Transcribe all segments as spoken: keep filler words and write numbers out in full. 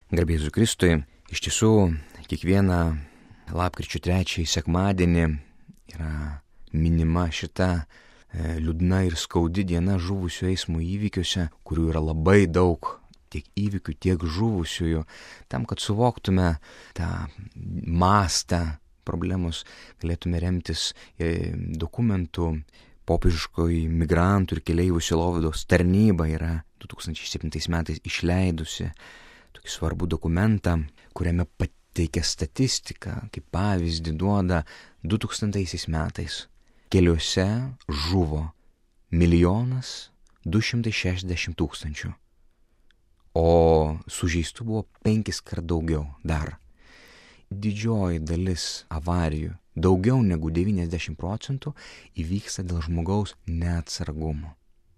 Garbė Jėzui Kristui, iš tiesų kiekvieną lapkričio trečiąjį sekmadienį yra minima šita e, liūdna ir skaudi diena žuvusių eismo įvykiuose, kurių yra labai daug, tiek įvykių, tiek žuvusiųjų. Tam, kad suvoktume tą mastą problemos, galėtume remtis e, dokumentų. Popiežiškoji migrantų ir keleivių sielovados tarnyba yra du tūkstančiai septintais metais išleidusi tokį svarbų dokumentą, kuriame pateikia statistiką, kaip pavyzdį duoda du tūkstantaisiais metais. Keliuose žuvo milijonas du šimtai šešiasdešimt tūkstančių, o sužeistų buvo penkis kart daugiau dar. Didžioji dalis avarijų, daugiau negu devyniasdešimt procentų, įvyksta dėl žmogaus neatsargumo.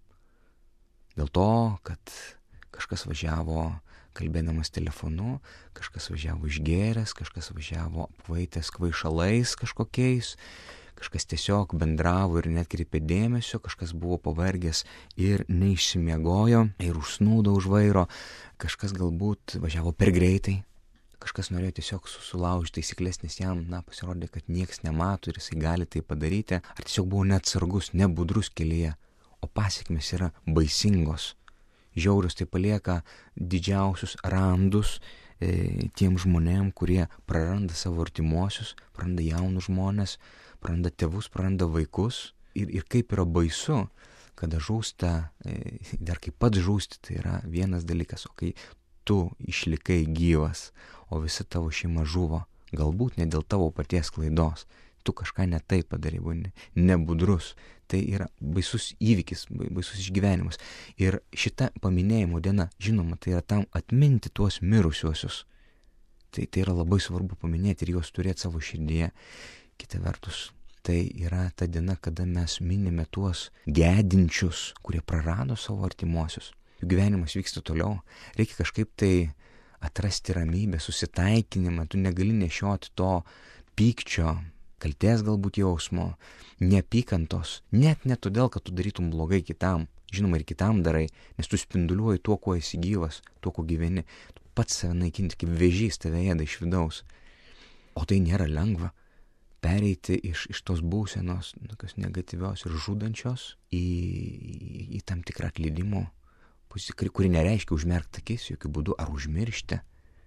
Dėl to, kad kažkas važiavo kalbėdamas telefonu, kažkas važiavo išgėręs, kažkas važiavo apvaitęs kvaišalais kažkokiais, kažkas tiesiog bendravo ir netkreipė dėmesio, kažkas buvo pavargęs ir neišsimiegojo ir užsnūdo už vairo, kažkas galbūt važiavo per greitai, kažkas norėjo tiesiog sulaužyti taisyklės, nes jam, na, pasirodė, kad nieks nemato ir jisai gali tai padaryti, ar tiesiog buvo neatsargus, nebudrus kelyje, o pasekmės yra baisingos. Žiaurius tai palieka didžiausius randus e, tiem žmonėm, kurie praranda savo artimuosius, praranda jaunus žmonės, praranda tėvus, praranda vaikus. Ir, ir kaip yra baisu, kada žūsta, e, dar kaip pats žūsti, tai yra vienas dalykas, o kai tu išlikai gyvas, o visa tavo šeima žuvo, galbūt ne dėl tavo paties klaidos, tu kažką ne taip padarai, buvo nebudrus. Tai yra baisus įvykis, baisus išgyvenimas. Ir šita paminėjimo diena, žinoma, tai yra tam atminti tuos mirusiuosius. Tai, tai yra labai svarbu paminėti ir juos turėti savo širdyje. Kita vertus, tai yra ta diena, kada mes minime tuos gedinčius, kurie prarado savo artimuosius. Jų gyvenimas vyksta toliau. Reikia kažkaip tai atrasti ramybę, susitaikinimą. Tu negali nešioti to pykčio, kaltės galbūt jausmo, neapykantos, net ne todėl, kad tu darytum blogai kitam, žinoma ir kitam darai, nes tu spinduliuoji tuo, kuo esi gyvas, tuo, kuo gyveni, tu pats save naikinti, kaip vėžys tave ėda iš vidaus. O tai nėra lengva, pereiti iš, iš tos būsenos, tokios negatyvios ir žudančios, į, į, į tam tikrą atleidimo pusę, kuri nereiškia užmerkti akis, jokių būdų, ar užmiršti.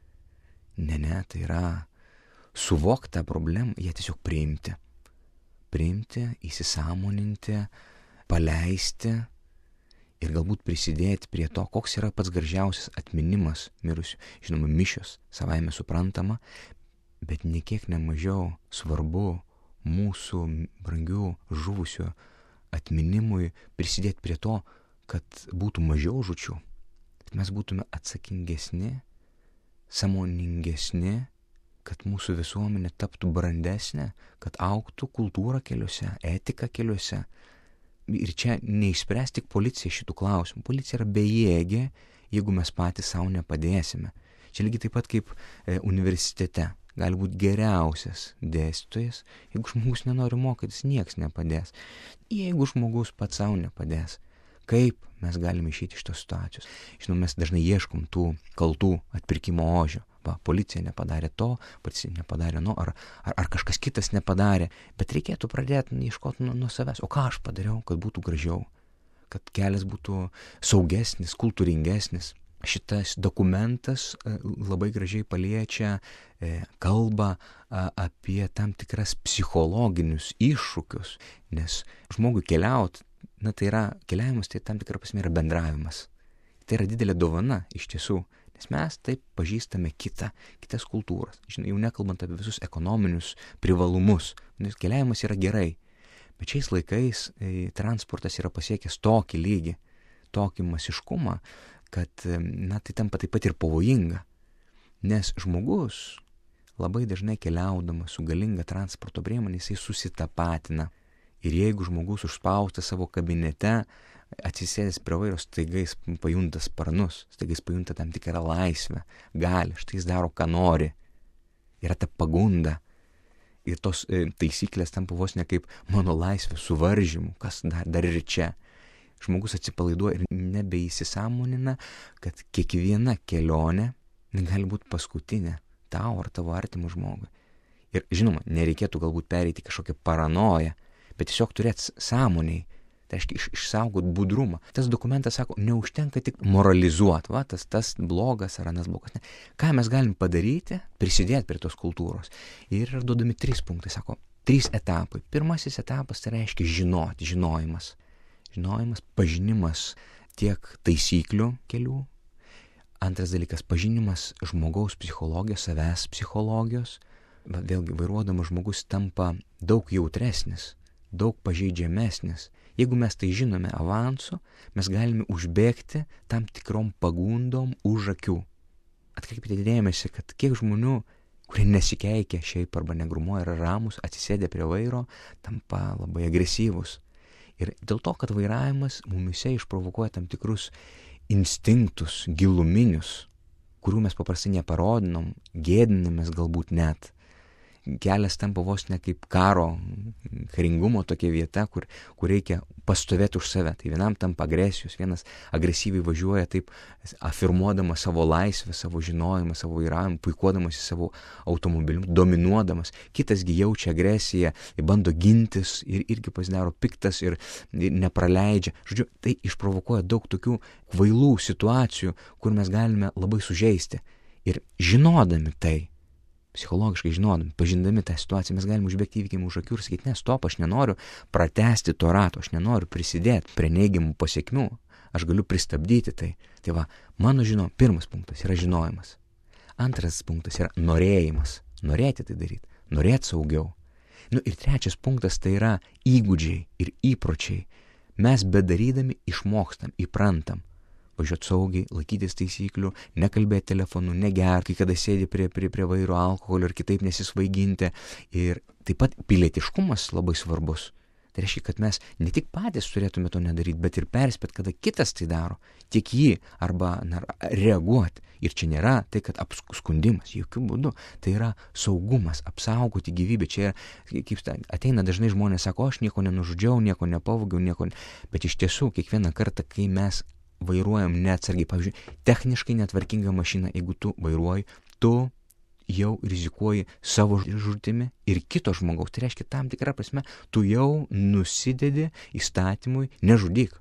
Ne, ne, tai yra suvokti tą problemą, ją tiesiog priimti. Priimti, įsisąmoninti, paleisti ir galbūt prisidėti prie to, koks yra pats gražiausias atminimas mirusių. Žinoma, mišios savaime suprantama, bet niekiek nemažiau svarbu mūsų brangių žuvusių atminimui prisidėti prie to, kad būtų mažiau žūčių, kad mes būtume atsakingesni, sąmoningesni, kad mūsų visuomenė taptų brandesnė, kad augtų kultūra keliuose, etika keliuose. Ir čia neišspręs tik policija šitų klausimų. Policija yra bejėgė, jeigu mes patys savo nepadėsime. Čia lygiai taip pat kaip e, universitete. Gali būti geriausias dėstytojas, jeigu žmogus nenori mokytis, nieks nepadės. Jeigu žmogus pats savo nepadės, kaip mes galime išeiti iš tos situacijos? Žinoma, mes dažnai ieškom tų kaltų atpirkimo ožio. Va, policija nepadarė to, policija nepadarė no, ar, ar, ar kažkas kitas nepadarė, bet reikėtų pradėti ieškoti nuo, nuo savęs. O ką aš padariau, kad būtų gražiau, kad kelias būtų saugesnis, kultūringesnis. Šitas dokumentas labai gražiai paliečia e, kalbą a, apie tam tikras psichologinius iššūkius, nes žmogui keliauti, na tai yra, keliavimas tai tam tikra prasme yra bendravimas. Tai yra didelė dovana iš tiesų, nes mes taip pažįstame kitą, kitas kultūras. Žinai, jau nekalbant apie visus ekonominius privalumus, nes keliavimas yra gerai, bet šiais laikais e, transportas yra pasiekęs tokį lygį, tokį masiškumą, kad, na, tai tampa taip pat ir pavojinga, nes žmogus labai dažnai keliaudamas su galinga transporto priemonė, jisai susitapatina. Ir jeigu žmogus užspaustas savo kabinete, atsisėdęs prie vairo, staiga jis pajunta sparnus, staiga jis pajunta tam tikrą laisvę, gali, štai jis daro, ką nori. Yra ta pagunda. Ir tos e, taisyklės tampa vos ne kaip mano laisvė suvaržymų, kas dar, dar ir čia. Žmogus atsipalaiduoja ir nebeįsisąmonina, kad kiekviena kelionė gali būti paskutinė tau ar tavo artimų žmogui. Ir žinoma, nereikėtų galbūt pereiti kažkokią paranoją, bet tiesiog turėti sąmoniai, tai reiškia iš, išsaugot budrumą. Tas dokumentas sako, neužtenka tik moralizuoti, va, tas, tas blogas ar anas blogas. Ne. Ką mes galim padaryti, prisidėti prie tos kultūros. Ir yra duodami trys punktai, sako, trys etapai. Pirmasis etapas tai reiškia žinoti, žinojimas. Žinojimas, pažinimas tiek taisyklių kelių. Antras dalykas, pažinimas žmogaus psichologijos, savęs psichologijos. Bet vėlgi, vairuodamas žmogus tampa daug jautresnis, daug pažeidžiamesnis. Jeigu mes tai žinome avansu, mes galime užbėgti tam tikrom pagundom už akių. Atkreipkite dėmesį, kad kiek žmonių, kurie nesikeikia šiaip arba negrumuoja, yra ramus, atsisėdę prie vairo, tampa labai agresyvus. Ir dėl to, kad vairavimas mumise išprovokuoja tam tikrus instinktus, giluminius, kurių mes paprastai neparodinom, gėdinamės galbūt net. Kelias tampa vos ne kaip karo, karingumo tokia vieta, kur, kur reikia pastovėti už save. Tai vienam tampa agresijos, vienas agresyviai važiuoja taip, afirmuodamas savo laisvę, savo žinojimą, savo vairavimą, puikuodamas į savo automobiliu, dominuodamas. Kitasgi jaučia agresiją, bando gintis ir irgi pasidaro piktas ir, ir nepraleidžia. Žodžiu, tai išprovokuoja daug tokių kvailų situacijų, kur mes galime labai sužeisti. Ir žinodami tai, psichologiškai žinodami, pažindami tą situaciją, mes galime užbėgti įvykiam už akių ir sakyti, ne, stop, aš nenoriu pratęsti to rato, aš nenoriu prisidėti prie neigiamų pasiekmių, aš galiu pristabdyti tai. Tai va, mano žino, pirmas punktas yra žinojimas. Antras punktas yra norėjimas, norėti tai daryti, norėti saugiau. Nu ir trečias punktas tai yra įgūdžiai ir įpročiai. Mes bedarydami išmokstam, įprantam. Važiuoti saugiai, laikytis taisyklių, nekalbėti telefonu, negerti, kai kada sėdi prie, prie, prie vairo alkoholio ir kitaip nesisvaiginti. Ir taip pat pilietiškumas labai svarbus. Tai reiškia, kad mes ne tik patys turėtume to nedaryti, bet ir perspėti, kada kitas tai daro, tiek jį arba na, reaguoti. Ir čia nėra tai, kad apskundimas, jokių būdų, tai yra saugumas, apsaugoti gyvybę. Čia kaip ateina dažnai žmonės, sako, aš nieko nenužudžiau, nieko nepavogiau, nieko, bet iš tiesų kiekvieną kartą, kai mes vairuojam neatsargiai. Pavyzdžiui, techniškai netvarkinga mašina, jeigu tu vairuoji, tu jau rizikuoji savo žūtimi ir kito žmogaus. Tai reiškia, tam tikrą prasme, tu jau nusidedi įstatymui nežudyk.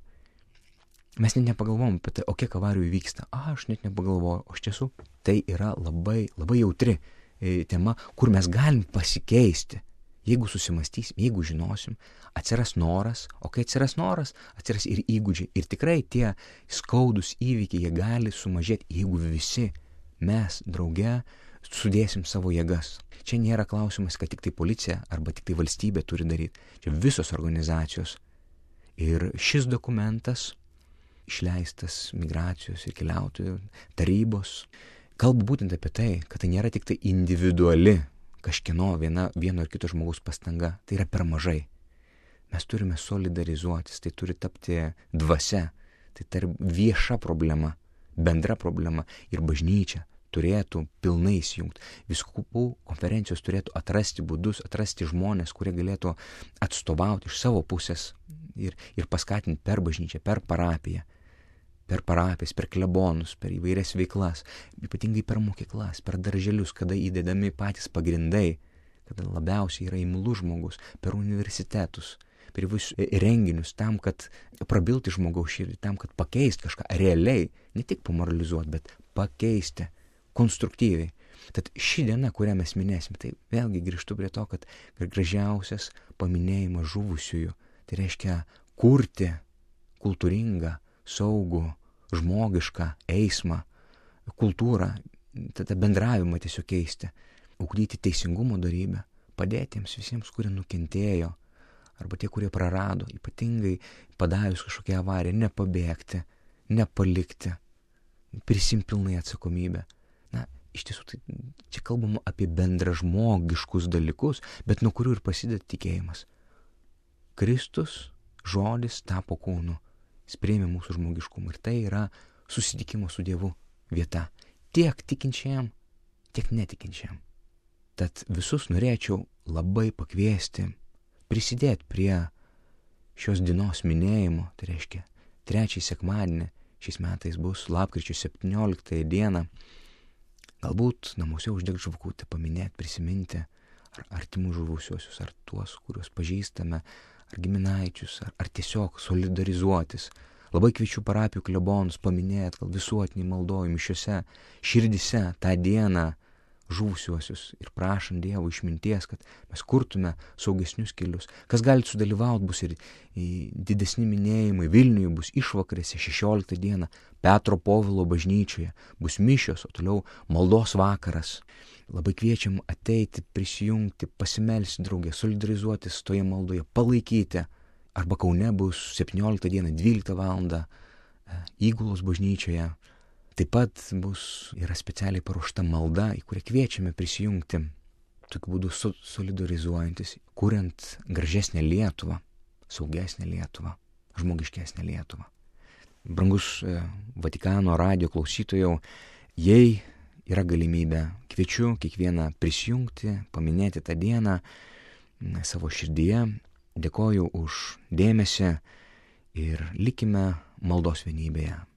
Mes net nepagalvom apie tai, o kiek avarijų vyksta. A, aš net nepagalvoju. O iš tiesų, tai yra labai, labai jautri e, tema, kur mes galim pasikeisti. Jeigu susimastysim, jeigu žinosim, atsiras noras, o kai atsiras noras, atsiras ir įgūdžiai. Ir tikrai tie skaudus įvykiai, jie gali sumažėti, jeigu visi mes drauge sudėsim savo jėgas. Čia nėra klausimas, kad tik tai policija arba tik tai valstybė turi daryti. Čia visos organizacijos. Ir šis dokumentas, išleistas migracijos ir keliautojų tarybos, kalba būtent apie tai, kad tai nėra tik tai individuali kažkieno viena, vieno ar kito žmogaus pastanga. Tai yra per mažai. Mes turime solidarizuotis, tai turi tapti dvasia, tai tarp vieša problema, bendra problema ir bažnyčia turėtų pilnai įsijungti. Vyskupų konferencijos turėtų atrasti būdus, atrasti žmonės, kurie galėtų atstovauti iš savo pusės ir, ir paskatinti per bažnyčią, per parapiją, per parapijas, per klebonus, per įvairias veiklas, ypatingai per mokyklas, per darželius, kada įdedami patys pagrindai, kada labiausiai yra imlus žmogus, per universitetus, per visus renginius, tam, kad prabilti žmogaus širdį, tam, kad pakeisti kažką realiai, ne tik pamoralizuoti, bet pakeisti konstruktyviai. Tad ši diena, kurią mes minėsim, tai vėlgi grįžtu prie to, kad gražiausias paminėjimas žuvusiųjų, tai reiškia kurti kultūringą, saugų, žmogišką eismą, kultūrą, tada bendravimą tiesiog keisti, ugdyti teisingumo dorybę, padėti jiems visiems, kurie nukentėjo, arba tie, kurie prarado, ypatingai padarius kažkokią avariją, nepabėgti, nepalikti, prisimti pilnai atsakomybę. Na, iš tiesų, tai čia kalbama apie bendražmogiškus dalykus, bet nuo kurių ir prasideda tikėjimas. Kristus, žodis, tapo kūnu. Jis priėmė mūsų žmogiškumą ir tai yra susitikimo su Dievu vieta. Tiek tikinčiam, tiek netikinčiam. Tad visus norėčiau labai pakviesti, prisidėti prie šios dienos minėjimo, tai reiškia trečiąjį sekmadienį, šiais metais bus lapkričio septynioliktąją dieną, Galbūt namuose uždegti žvakutę, paminėti, prisiminti ar artimų žuvusiuosius, ar tuos, kuriuos pažįstame, ar giminaičius, ar, ar tiesiog solidarizuotis. Labai kviečiu parapijų klebonus paminėti, gal visuotiniai maldoj mišiose, širdise tą dieną žuvusiuosius ir prašant Dievo išminties, kad mes kurtume saugesnius kelius. Kas galite sudalyvauti, bus ir didesni minėjimai. Vilniuje bus išvakarėse šešioliktą dieną Petro Povilo bažnyčioje, bus mišios, o toliau maldos vakaras. Labai kviečiam ateiti, prisijungti, pasimelsti draugė, solidarizuotis toje maldoje, palaikyti. Arba Kaune bus septynioliktą dieną dvyliktą valandą Įgulos bažnyčioje. Taip pat bus yra specialiai paruošta malda, į kurią kviečiame prisijungti, tokiu būdu su, solidarizuojantis, kuriant gražesnę Lietuvą, saugesnę Lietuvą, žmogiškesnę Lietuvą. Brangus e, Vatikano radijo klausytojau, jei yra galimybė, kviečiu kiekvieną prisijungti, paminėti tą dieną na, savo širdyje. Dėkoju už dėmesį ir likime maldos vienybėje.